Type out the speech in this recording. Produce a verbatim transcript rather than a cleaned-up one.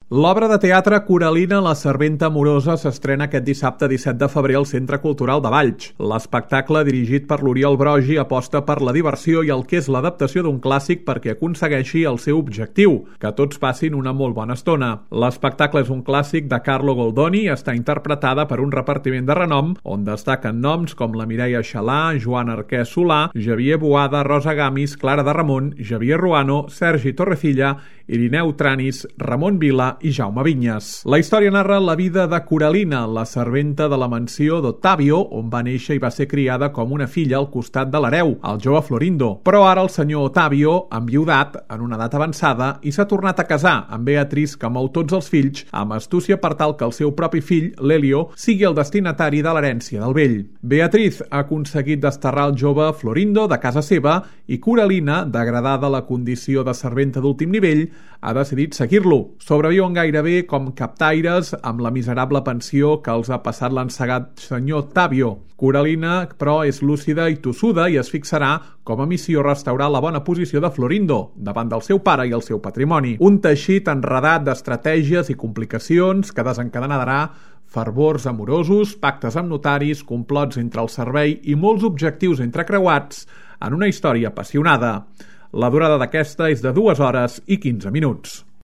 L'obra de teatre Coralina, la serventa amorosa, s'estrena aquest dissabte disset de febrer al Centre Cultural de Valls. L'espectacle, dirigit per l'Oriol Brogi, aposta per la diversió i el que és l'adaptació d'un clàssic perquè aconsegueixi el seu objectiu, que tots passin una molt bona estona. L'espectacle és un clàssic de Carlo Goldoni i està interpretada per un repartiment de renom on destaquen noms com la Mireia Xalà, Joan Arquès Solà, Javier Boada, Rosa Gamis, Clara de Ramon, Javier Ruano, Sergi Torrecilla, Irineu Tranis, Ramon Vila i Jaume Vinyes. La història narra la vida de Coralina, la serventa de la mansió d'Ottavio, on va néixer i va ser criada com una filla al costat de l'hereu, el jove Florindo. Però ara el senyor Ottavio, enviudat, en una edat avançada, i s'ha tornat a casar amb Beatriz, que mou tots els fills, amb astúcia per tal que el seu propi fill, l'Elio, sigui el destinatari de l'herència del vell. Beatriz ha aconseguit desterrar el jove Florindo de casa seva i Coralina, degradada a la condició de serventa d'últim nivell, ha decidit seguir-lo. Sobreviuen gairebé com captaires amb la miserable pensió que els ha passat l'encegat senyor Ottavio. Coralina, però, és lúcida i tossuda i es fixarà com a missió restaurar la bona posició de Florindo davant del seu pare i el seu patrimoni. Un teixit enredat d'estratègies i complicacions que desencadenarà fervors amorosos, pactes amb notaris, complots entre el servei i molts objectius entrecreuats en una història apassionada. La durada d'aquesta és de dues hores i quinze minuts.